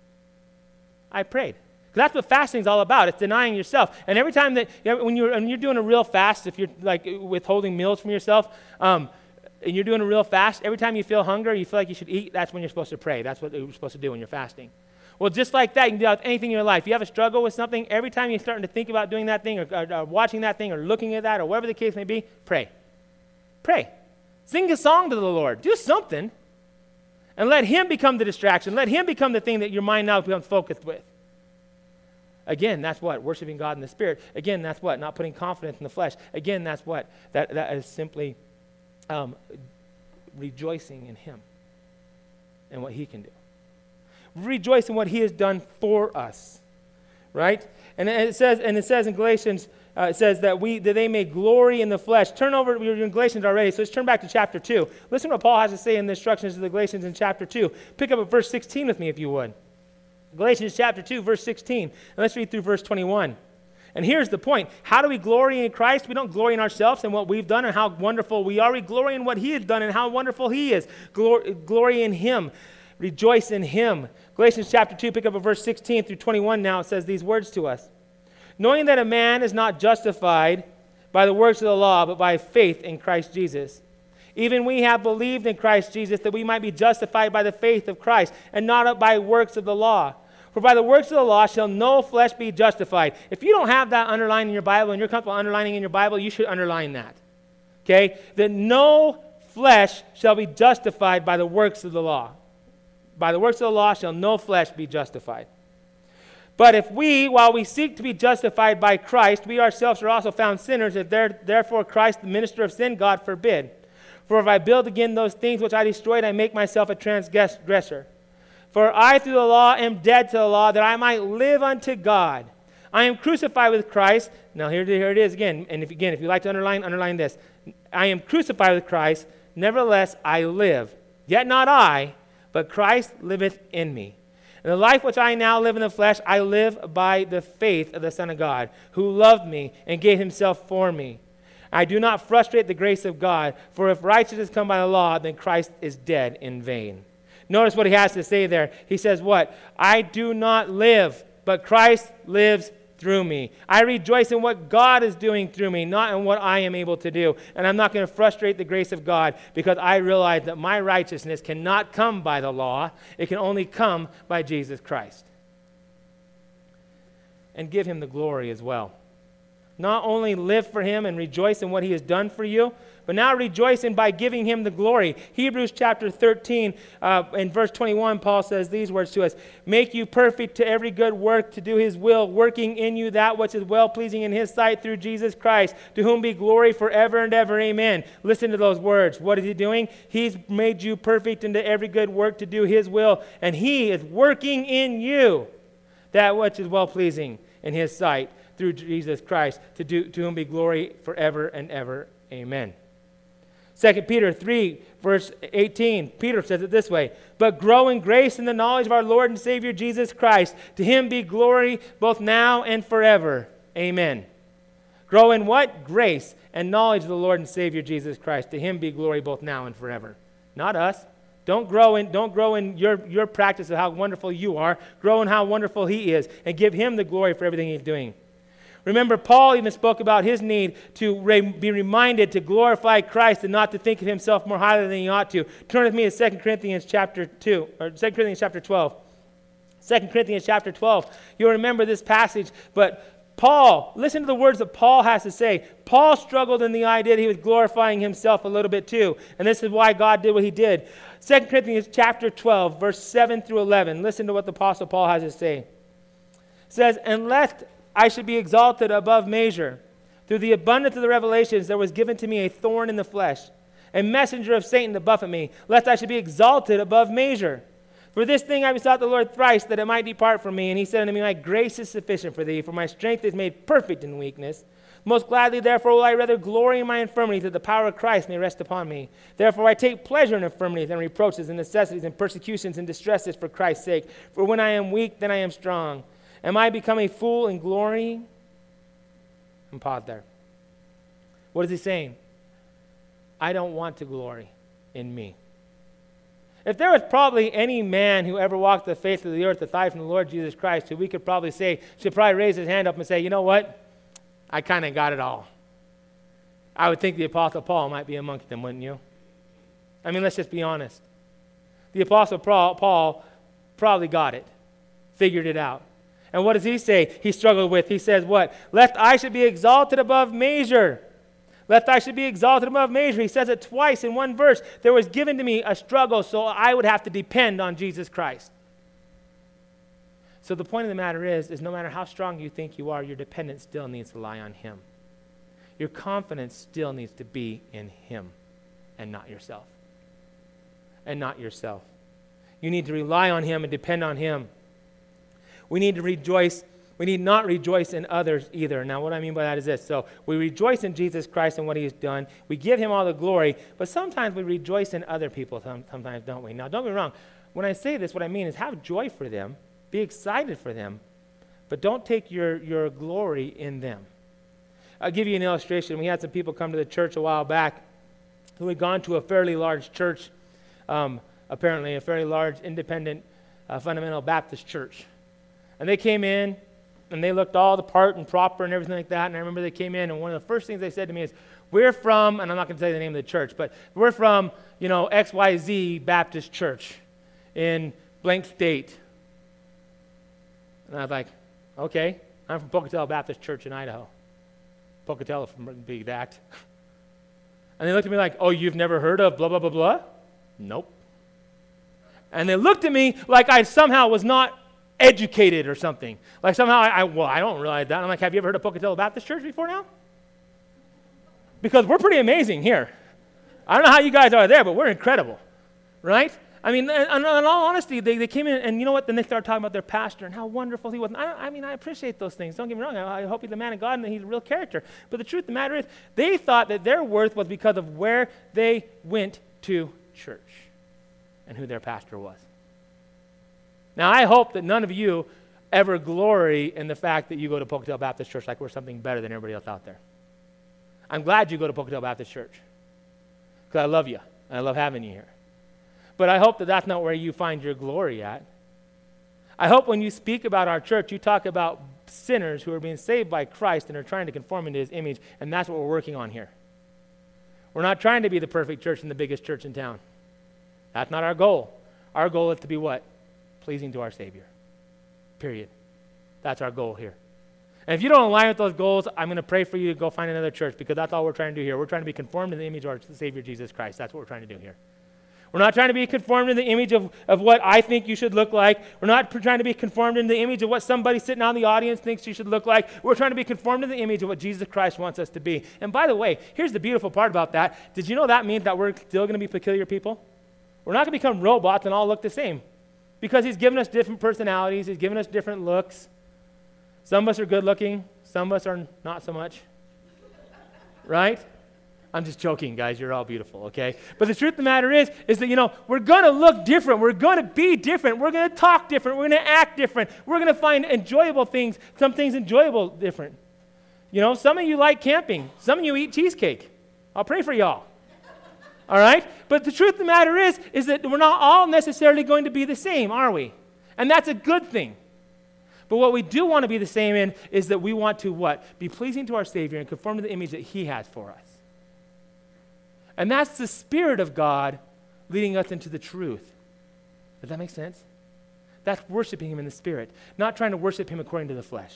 I prayed. Because that's what fasting is all about. It's denying yourself. And every time that, you know, when, you're, when you're doing a real fast, if you're like withholding meals from yourself, um, and you're doing a real fast, every time you feel hunger, you feel like you should eat, that's when you're supposed to pray. That's what you're supposed to do when you're fasting. Well, just like that, you can do that with anything in your life. You have a struggle with something, every time you're starting to think about doing that thing or, or, or watching that thing or looking at that or whatever the case may be, pray. Pray. Sing a song to the Lord. Do something. And let Him become the distraction. Let Him become the thing that your mind now becomes focused with. Again, that's what? Worshiping God in the Spirit. Again, that's what? Not putting confidence in the flesh. Again, that's what? That, that is simply um, rejoicing in Him and what He can do. Rejoice in what He has done for us, right? And it says, and it says in Galatians, uh, it says that we that they may glory in the flesh. Turn over, we were in Galatians already, so let's turn back to chapter two. Listen to what Paul has to say in the instructions of the Galatians in chapter two. Pick up at verse sixteen with me, if you would. Galatians chapter two, verse sixteen, and let's read through verse twenty-one. And here's the point. How do we glory in Christ? We don't glory in ourselves and what we've done and how wonderful we are. We glory in what He has done and how wonderful He is. Glory, glory in Him. Rejoice in Him. Galatians chapter two, pick up at verse sixteen through twenty-one now. It says these words to us. Knowing that a man is not justified by the works of the law, but by faith in Christ Jesus. Even we have believed in Christ Jesus that we might be justified by the faith of Christ and not by works of the law. For by the works of the law shall no flesh be justified. If you don't have that underlined in your Bible and you're comfortable underlining in your Bible, you should underline that. Okay? That no flesh shall be justified by the works of the law. By the works of the law shall no flesh be justified. But if we, while we seek to be justified by Christ, we ourselves are also found sinners, if there, therefore Christ, the minister of sin, God forbid. For if I build again those things which I destroyed, I make myself a transgressor. For I through the law am dead to the law, that I might live unto God. I am crucified with Christ. Now here, here it is again. And if, again, if you like to underline, underline this. I am crucified with Christ. Nevertheless, I live. Yet not I, but Christ liveth in me. And the life which I now live in the flesh, I live by the faith of the Son of God, who loved me and gave Himself for me. I do not frustrate the grace of God, for if righteousness come by the law, then Christ is dead in vain. Notice what he has to say there. He says what? I do not live, but Christ lives through me. I rejoice in what God is doing through me, not in what I am able to do. And I'm not going to frustrate the grace of God because I realize that my righteousness cannot come by the law. It can only come by Jesus Christ. And give him the glory as well. Not only live for him and rejoice in what he has done for you, but now rejoice in by giving him the glory. Hebrews chapter thirteen, uh, in verse twenty-one, Paul says these words to us: make you perfect to every good work to do his will, working in you that which is well-pleasing in his sight through Jesus Christ, to whom be glory forever and ever. Amen. Listen to those words. What is he doing? He's made you perfect into every good work to do his will, and he is working in you that which is well-pleasing in his sight through Jesus Christ, to do to whom be glory forever and ever. Amen. Second Peter three, verse eighteen, Peter says it this way: but grow in grace in the knowledge of our Lord and Savior Jesus Christ. To him be glory both now and forever. Amen. Grow in what? Grace and knowledge of the Lord and Savior Jesus Christ. To him be glory both now and forever. Not us. Don't grow in, don't grow in your, your practice of how wonderful you are. Grow in how wonderful he is, and give him the glory for everything he's doing. Remember, Paul even spoke about his need to re- be reminded to glorify Christ and not to think of himself more highly than he ought to. Turn with me to Second Corinthians chapter two, or Second Corinthians chapter twelve. Second Corinthians chapter twelve. You'll remember this passage, but Paul, listen to the words that Paul has to say. Paul struggled in the idea that he was glorifying himself a little bit too, and this is why God did what he did. Second Corinthians chapter twelve, verse seven through eleven. Listen to what the Apostle Paul has to say. It says, and lest I should be exalted above measure. Through the abundance of the revelations, there was given to me a thorn in the flesh, a messenger of Satan to buffet me, lest I should be exalted above measure. For this thing I besought the Lord thrice, that it might depart from me. And he said unto me, my grace is sufficient for thee, for my strength is made perfect in weakness. Most gladly, therefore, will I rather glory in my infirmities, that the power of Christ may rest upon me. Therefore, I take pleasure in infirmities and reproaches and necessities and persecutions and distresses for Christ's sake. For when I am weak, then I am strong. Am I become a fool in glorying? And pause there. What is he saying? I don't want to glory in me. If there was probably any man who ever walked the face of the earth aside from the Lord Jesus Christ, who we could probably say, should probably raise his hand up and say, you know what? I kind of got it all. I would think the Apostle Paul might be amongst them, wouldn't you? I mean, let's just be honest. The Apostle Paul probably got it, figured it out. And what does he say he struggled with? He says what? Lest I should be exalted above measure. Lest I should be exalted above measure. He says it twice in one verse. There was given to me a struggle, so I would have to depend on Jesus Christ. So the point of the matter is, is no matter how strong you think you are, your dependence still needs to lie on him. Your confidence still needs to be in him and not yourself. And not yourself. You need to rely on him and depend on him. We need to rejoice. We need not rejoice in others either. Now, what I mean by that is this. So we rejoice in Jesus Christ and what he has done. We give him all the glory, but sometimes we rejoice in other people sometimes, don't we? Now, don't get me wrong. When I say this, what I mean is have joy for them. Be excited for them, but don't take your, your glory in them. I'll give you an illustration. We had some people come to the church a while back who had gone to a fairly large church, um, apparently a fairly large independent uh, fundamental Baptist church. And they came in, and they looked all the part and proper and everything like that. And I remember they came in, and one of the first things they said to me is, we're from, and I'm not going to tell you the name of the church, but we're from, you know, X Y Z Baptist Church in blank state. And I was like, okay, I'm from Pocatello Baptist Church in Idaho. Pocatello, to be exact. And they looked at me like, oh, you've never heard of blah, blah, blah, blah? Nope. And they looked at me like I somehow was not educated or something. Like somehow, I, I well, I don't realize that. I'm like, have you ever heard of Pocatello Baptist Church before now? Because we're pretty amazing here. I don't know how you guys are there, but we're incredible, right? I mean, in, in all honesty, they, they came in, and you know what? Then they started talking about their pastor and how wonderful he was. And I, I mean, I appreciate those things. Don't get me wrong. I, I hope he's a man of God and that he's a real character. But the truth of the matter is, they thought that their worth was because of where they went to church and who their pastor was. Now, I hope that none of you ever glory in the fact that you go to Pocatello Baptist Church like we're something better than everybody else out there. I'm glad you go to Pocatello Baptist Church because I love you and I love having you here. But I hope that that's not where you find your glory at. I hope when you speak about our church, you talk about sinners who are being saved by Christ and are trying to conform into his image, and that's what we're working on here. We're not trying to be the perfect church and the biggest church in town. That's not our goal. Our goal is to be what? Pleasing to our Savior. Period. That's our goal here. And if you don't align with those goals, I'm going to pray for you to go find another church, because that's all we're trying to do here. We're trying to be conformed to the image of our Savior, Jesus Christ. That's what we're trying to do here. We're not trying to be conformed to the image of, of what I think you should look like. We're not trying to be conformed in the image of what somebody sitting out in the audience thinks you should look like. We're trying to be conformed to the image of what Jesus Christ wants us to be. And by the way, here's the beautiful part about that. Did you know that means that we're still going to be peculiar people? We're not going to become robots and all look the same, because he's given us different personalities. He's given us different looks. Some of us are good looking. Some of us are not so much. Right? I'm just joking, guys. You're all beautiful, okay? But the truth of the matter is, is that, you know, we're going to look different. We're going to be different. We're going to talk different. We're going to act different. We're going to find enjoyable things, some things enjoyable different. You know, some of you like camping. Some of you eat cheesecake. I'll pray for y'all. All right? But the truth of the matter is, is that we're not all necessarily going to be the same, are we? And that's a good thing. But what we do want to be the same in is that we want to what? Be pleasing to our Savior and conform to the image that he has for us. And that's the Spirit of God leading us into the truth. Does that make sense? That's worshiping him in the Spirit, not trying to worship him according to the flesh.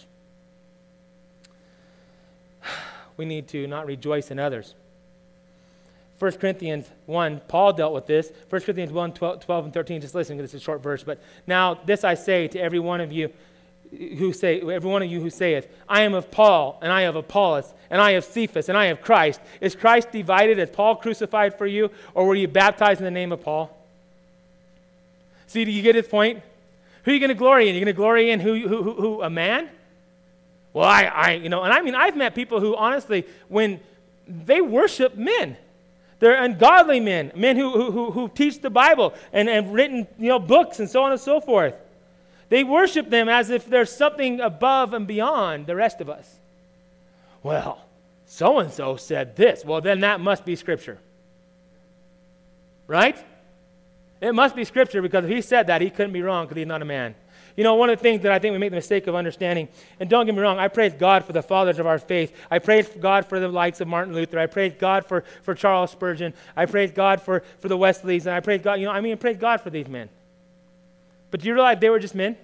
We need to not rejoice in others. First Corinthians one, Paul dealt with this. First Corinthians one, twelve and thirteen, just listen, this is a short verse. But now this I say to every one of you, who say, every one of you who saith, I am of Paul, and I have Apollos, and I have Cephas, and I have Christ. Is Christ divided? Is Paul crucified for you? Or were you baptized in the name of Paul? See, do you get his point? Who are you going to glory in? You're going to glory in who, who, who, who, a man? Well, I, I, you know, and I mean, I've met people who honestly, when they worship men, they're ungodly men, men who, who, who teach the Bible and have written, you know, books and so on and so forth. They worship them as if there's something above and beyond the rest of us. Well, so-and-so said this. Well, then that must be Scripture. Right? It must be Scripture, because if he said that, he couldn't be wrong, because he's not a man. You know, one of the things that I think we make the mistake of understanding, and don't get me wrong, I praise God for the fathers of our faith. I praise God for the likes of Martin Luther. I praise God for, for Charles Spurgeon. I praise God for, for the Wesleys. And I praise God, you know, I mean, I praise God for these men. But do you realize they were just men?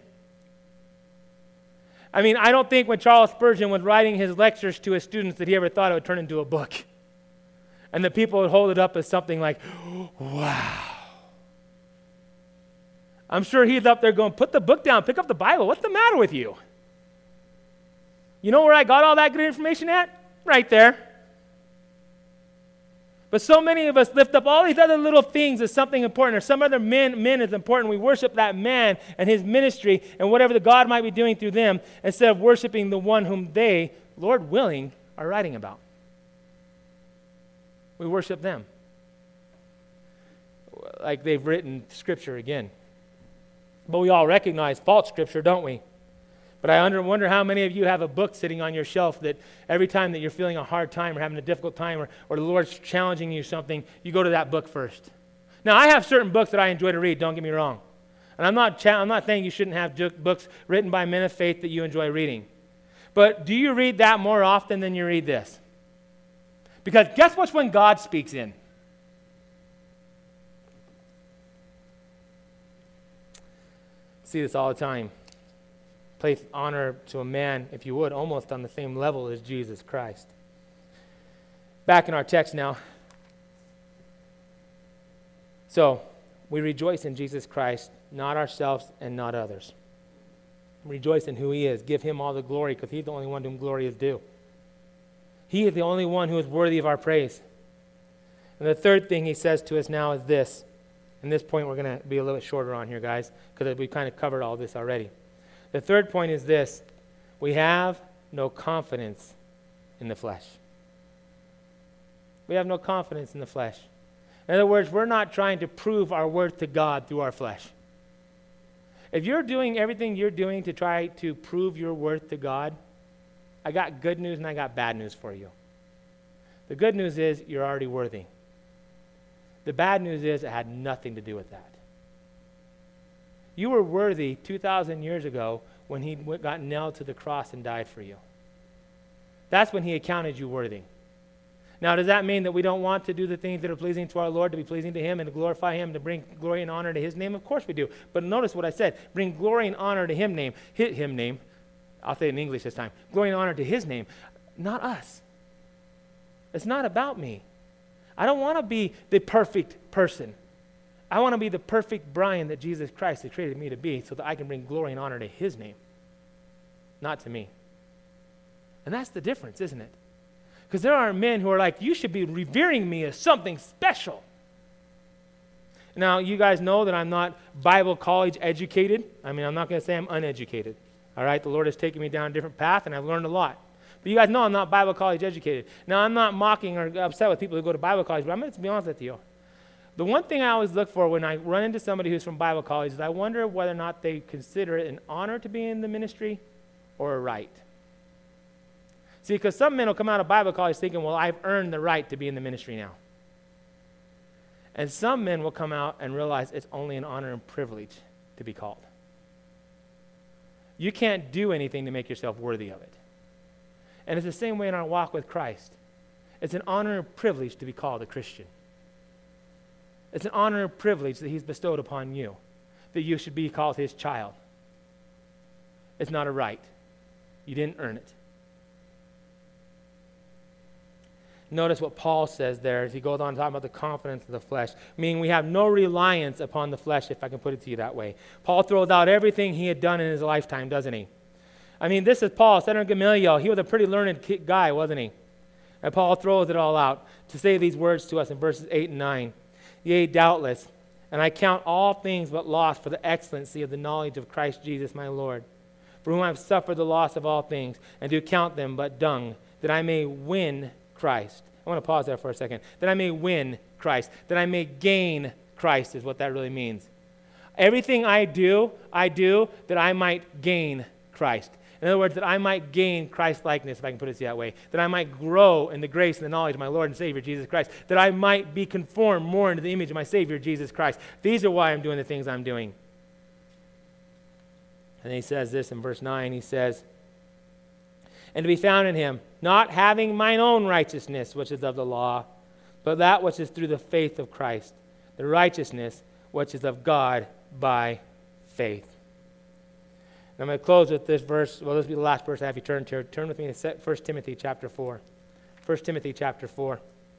I mean, I don't think when Charles Spurgeon was writing his lectures to his students that he ever thought it would turn into a book. And that people would hold it up as something like, wow. I'm sure he's up there going, put the book down, pick up the Bible. What's the matter with you? You know where I got all that good information at? Right there. But so many of us lift up all these other little things as something important, or some other men, men is important. We worship that man and his ministry and whatever the God might be doing through them, instead of worshiping the one whom they, Lord willing, are writing about. We worship them like they've written Scripture again. But we all recognize false Scripture, don't we? But I wonder how many of you have a book sitting on your shelf that every time that you're feeling a hard time or having a difficult time, or, or the Lord's challenging you something, you go to that book first. Now, I have certain books that I enjoy to read, don't get me wrong. And I'm not, cha- I'm not saying you shouldn't have ju- books written by men of faith that you enjoy reading. But do you read that more often than you read this? Because guess what's when God speaks in? See this all the time. Place honor to a man, if you would, almost on the same level as Jesus Christ. Back in our text now. So, we rejoice in Jesus Christ, not ourselves and not others. Rejoice in who he is. Give him all the glory, because he's the only one to whom glory is due. He is the only one who is worthy of our praise. And the third thing he says to us now is this. And this point we're going to be a little bit shorter on here, guys, because we kind of covered all this already. The third point is this: we have no confidence in the flesh. We have no confidence in the flesh. In other words, we're not trying to prove our worth to God through our flesh. If you're doing everything you're doing to try to prove your worth to God, I got good news and I got bad news for you. The good news is you're already worthy. The bad news is it had nothing to do with that. You were worthy two thousand years ago when he went, got nailed to the cross and died for you. That's when he accounted you worthy. Now, does that mean that we don't want to do the things that are pleasing to our Lord, to be pleasing to him and to glorify him, to bring glory and honor to his name? Of course we do. But notice what I said. Bring glory and honor to him name. Hit him name. I'll say it in English this time. Glory and honor to his name, not us. It's not about me. I don't want to be the perfect person. I want to be the perfect Brian that Jesus Christ has created me to be so that I can bring glory and honor to his name, not to me. And that's the difference, isn't it? Because there are men who are like, you should be revering me as something special. Now, you guys know that I'm not Bible college educated. I mean, I'm not going to say I'm uneducated. All right, the Lord has taken me down a different path, and I've learned a lot. But you guys know I'm not Bible college educated. Now, I'm not mocking or upset with people who go to Bible college, but I'm going to be honest with you. The one thing I always look for when I run into somebody who's from Bible college is I wonder whether or not they consider it an honor to be in the ministry or a right. See, because some men will come out of Bible college thinking, well, I've earned the right to be in the ministry now. And some men will come out and realize it's only an honor and privilege to be called. You can't do anything to make yourself worthy of it. And it's the same way in our walk with Christ. It's an honor and privilege to be called a Christian. It's an honor and privilege that he's bestowed upon you, that you should be called his child. It's not a right. You didn't earn it. Notice what Paul says there as he goes on to talk about the confidence of the flesh, meaning we have no reliance upon the flesh, if I can put it to you that way. Paul throws out everything he had done in his lifetime, doesn't he? I mean, this is Paul, Senator Gamaliel. He was a pretty learned guy, wasn't he? And Paul throws it all out to say these words to us in verses eight and nine. Yea, doubtless, and I count all things but loss for the excellency of the knowledge of Christ Jesus my Lord, for whom I have suffered the loss of all things, and do count them but dung, that I may win Christ. I want to pause there for a second. That I may win Christ. That I may gain Christ is what that really means. Everything I do, I do that I might gain Christ. In other words, that I might gain Christ-likeness, if I can put it that way. That I might grow in the grace and the knowledge of my Lord and Savior, Jesus Christ. That I might be conformed more into the image of my Savior, Jesus Christ. These are why I'm doing the things I'm doing. And he says this in verse nine. He says, and to be found in him, not having mine own righteousness, which is of the law, but that which is through the faith of Christ, the righteousness which is of God by faith. And I'm going to close with this verse. Well, this will be the last verse I have you turn to. Turn with me to First Timothy chapter four. First Timothy chapter four.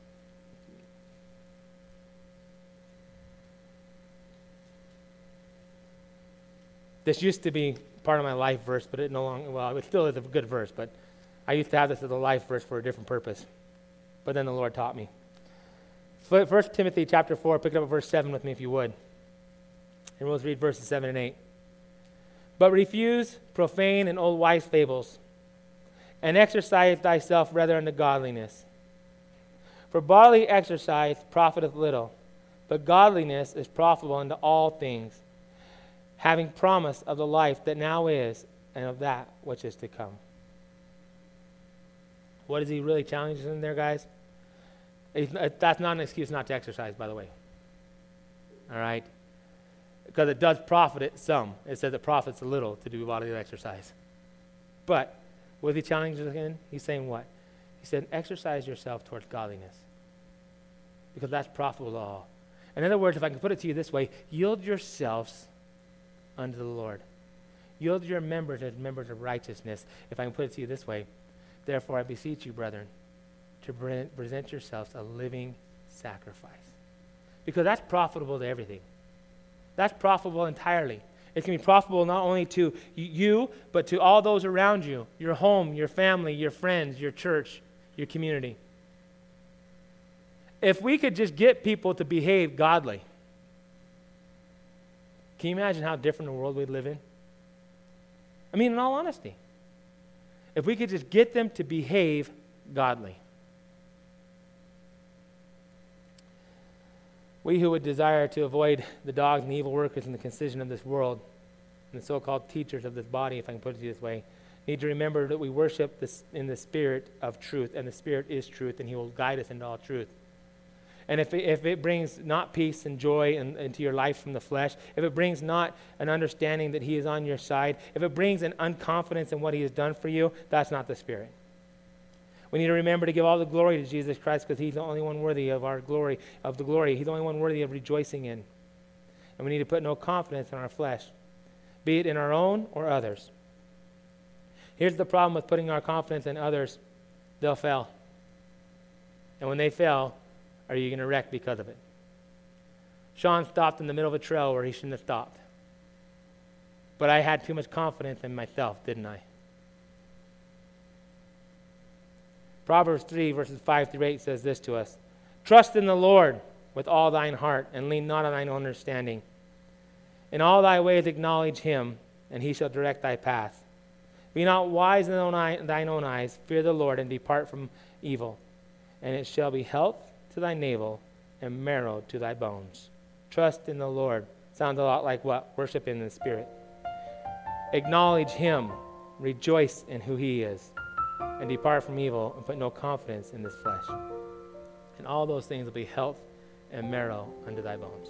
This used to be part of my life verse, but it no longer, well, it still is a good verse, but I used to have this as a life verse for a different purpose. But then the Lord taught me. First Timothy chapter four, pick it up at verse seven with me if you would. And we'll read verses seven and eight. But refuse profane and old wise fables, and exercise thyself rather unto godliness. For bodily exercise profiteth little, but godliness is profitable unto all things, having promise of the life that now is, and of that which is to come. What is he really challenging in there, guys? That's not an excuse not to exercise, by the way. All right? Because it does profit it some. It says it profits a little to do bodily exercise. But what is he challenging again? He's saying what? He said, exercise yourself towards godliness. Because that's profitable to all. In other words, if I can put it to you this way, yield yourselves unto the Lord. Yield your members as members of righteousness. If I can put it to you this way, therefore I beseech you, brethren, to present yourselves a living sacrifice. Because that's profitable to everything. That's profitable entirely. It can be profitable not only to you, but to all those around you, your home, your family, your friends, your church, your community. If we could just get people to behave godly, can you imagine how different the world we'd live in? I mean, in all honesty, if we could just get them to behave godly. We who would desire to avoid the dogs and the evil workers and the concision of this world, and the so-called teachers of this body, if I can put it this way, need to remember that we worship this in the spirit of truth, and the Spirit is truth, and he will guide us into all truth. And if it, if it brings not peace and joy in, into your life from the flesh, if it brings not an understanding that he is on your side, if it brings an unconfidence in what he has done for you, that's not the Spirit. We need to remember to give all the glory to Jesus Christ because he's the only one worthy of our glory, of the glory. He's the only one worthy of rejoicing in. And we need to put no confidence in our flesh, be it in our own or others. Here's the problem with putting our confidence in others. They'll fail. And when they fail, are you going to wreck because of it? Sean stopped in the middle of a trail where he shouldn't have stopped. But I had too much confidence in myself, didn't I? Proverbs three, verses five through eight says this to us. Trust in the Lord with all thine heart, and lean not on thine own understanding. In all thy ways acknowledge him, and he shall direct thy path. Be not wise in thine own eyes. Fear the Lord, and depart from evil. And it shall be health to thy navel and marrow to thy bones. Trust in the Lord. Sounds a lot like what? Worship in the Spirit. Acknowledge him. Rejoice in who he is. And depart from evil and put no confidence in this flesh. And all those things will be health and marrow unto thy bones.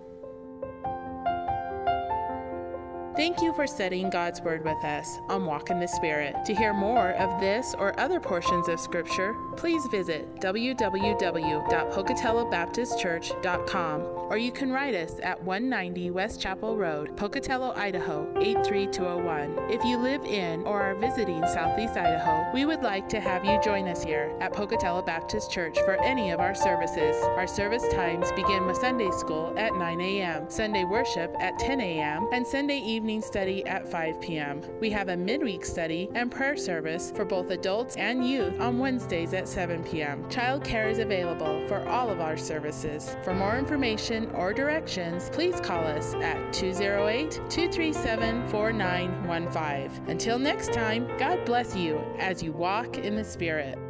Thank you for studying God's Word with us on Walk in the Spirit. To hear more of this or other portions of Scripture, please visit w w w dot pocatello baptist church dot com, or you can write us at one ninety West Chapel Road, Pocatello, Idaho, eight three two oh one. If you live in or are visiting Southeast Idaho, we would like to have you join us here at Pocatello Baptist Church for any of our services. Our service times begin with Sunday school at nine a.m., Sunday worship at ten a.m., and Sunday evening Evening study at five p.m. We have a midweek study and prayer service for both adults and youth on Wednesdays at seven p.m. Child care is available for all of our services. For more information or directions, please call us at two oh eight, two three seven, four nine one five. Until next time, God bless you as you walk in the Spirit.